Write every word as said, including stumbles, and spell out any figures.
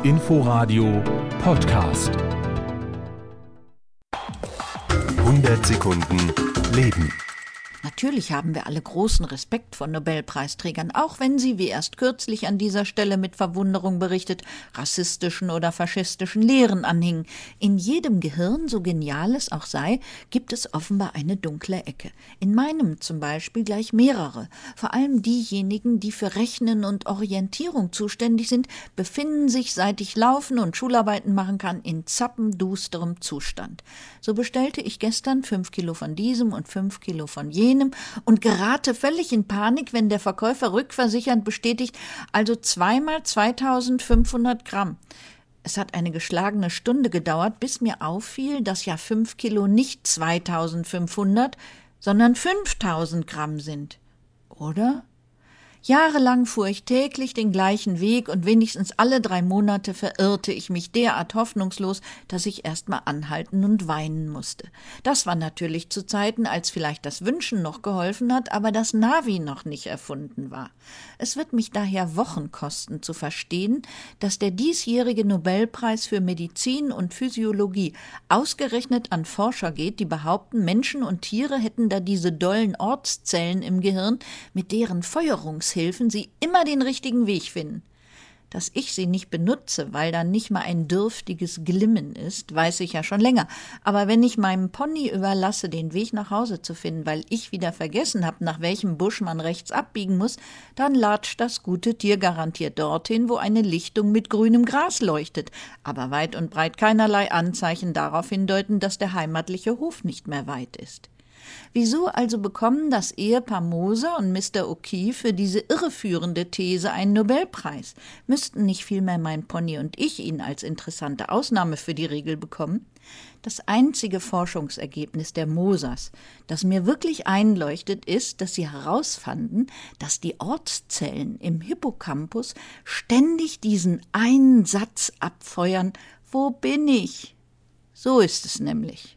Inforadio Podcast. hundert Sekunden Leben. Natürlich haben wir alle großen Respekt vor Nobelpreisträgern, auch wenn sie, wie erst kürzlich an dieser Stelle mit Verwunderung berichtet, rassistischen oder faschistischen Lehren anhingen. In jedem Gehirn, so genial es auch sei, gibt es offenbar eine dunkle Ecke. In meinem zum Beispiel gleich mehrere. Vor allem diejenigen, die für Rechnen und Orientierung zuständig sind, befinden sich, seit ich laufen und Schularbeiten machen kann, in zappendusterem Zustand. So bestellte ich gestern fünf Kilo von diesem und fünf Kilo von jenem und gerate völlig in Panik, wenn der Verkäufer rückversichernd bestätigt, also zweimal zweitausendfünfhundert Gramm. Es hat eine geschlagene Stunde gedauert, bis mir auffiel, dass ja fünf Kilo nicht zweitausendfünfhundert, sondern fünftausend Gramm sind. Oder? Jahrelang fuhr ich täglich den gleichen Weg und wenigstens alle drei Monate verirrte ich mich derart hoffnungslos, dass ich erst mal anhalten und weinen musste. Das war natürlich zu Zeiten, als vielleicht das Wünschen noch geholfen hat, aber das Navi noch nicht erfunden war. Es wird mich daher Wochen kosten, zu verstehen, dass der diesjährige Nobelpreis für Medizin und Physiologie ausgerechnet an Forscher geht, die behaupten, Menschen und Tiere hätten da diese dollen Ortszellen im Gehirn, mit deren Feuerungshilfen sie immer den richtigen Weg finden. Dass ich sie nicht benutze, weil da nicht mal ein dürftiges Glimmen ist, weiß ich ja schon länger. Aber wenn ich meinem Pony überlasse, den Weg nach Hause zu finden, weil ich wieder vergessen habe, nach welchem Busch man rechts abbiegen muss, dann latscht das gute Tier garantiert dorthin, wo eine Lichtung mit grünem Gras leuchtet, aber weit und breit keinerlei Anzeichen darauf hindeuten, dass der heimatliche Hof nicht mehr weit ist. Wieso also bekommen das Ehepaar Moser und Mister O'Keefe für diese irreführende These einen Nobelpreis? Müssten nicht vielmehr mein Pony und ich ihn als interessante Ausnahme für die Regel bekommen? Das einzige Forschungsergebnis der Mosers, das mir wirklich einleuchtet, ist, dass sie herausfanden, dass die Ortszellen im Hippocampus ständig diesen einen Satz abfeuern: Wo bin ich? So ist es nämlich.